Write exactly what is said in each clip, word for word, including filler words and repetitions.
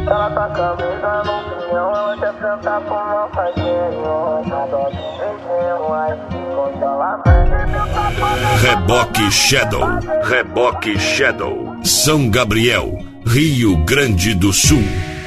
Ela tá camisa no pinhão, ela quer sentar com uma faquinha. Na dose de beijinho, ai, congelamento. Reboque Shadow, Reboque Shadow, São Gabriel, Rio Grande do Sul.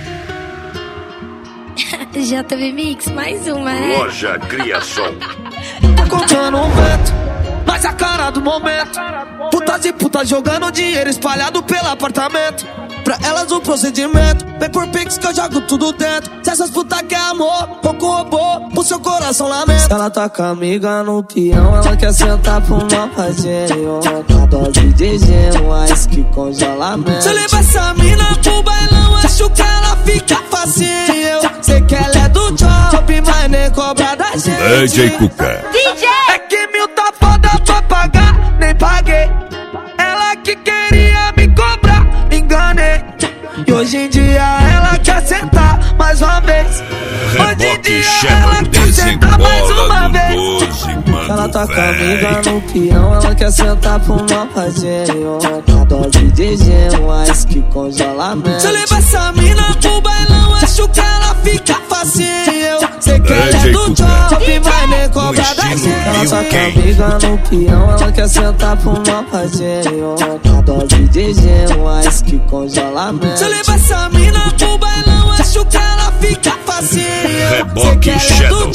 J B Mix, mais uma, né? Loja Criação. Tá contando um vento, mas a cara do momento. Putas e putas jogando dinheiro espalhado pelo apartamento. Pra elas o procedimento, vem por pix que eu jogo tudo dentro. Se essas putas quer amor, pouco robô, o seu coração lamenta. Ela tá com a amiga no peão, ela quer sentar pro mal fazinho. A dose de gelo, ice que congelamento. Se eu levar essa mina pro bailão, acho que ela fica facinho. Sei que ela é do job, mas nem cobra da gente. D J Cuca. D J! É que mil tá foda pra pagar, nem paguei. Ela que queria me cobrar, enganei. E hoje em dia ela quer sentar mais uma vez. Hoje em dia ela quer sentar mais uma vez. Ela tá com a amiga no peão, ela quer sentar pro mal fazinho. A dose de gelo, ice que congelamento. Se eu levar essa mina pro bailão, acho que ela fica facinho. Sei que ela é do job, mas nem cobra da gente. Ela tá com a amiga no peão, ela quer sentar pro mal fazinho. A dose de gelo, ice que congelamento. Se eu levar essa mina pro bailão, acho que ela fica facinho. Reboque Shadow,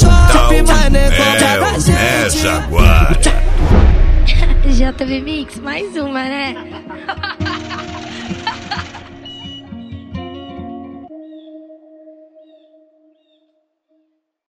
é Jaguar. J B Mix, mais uma, né?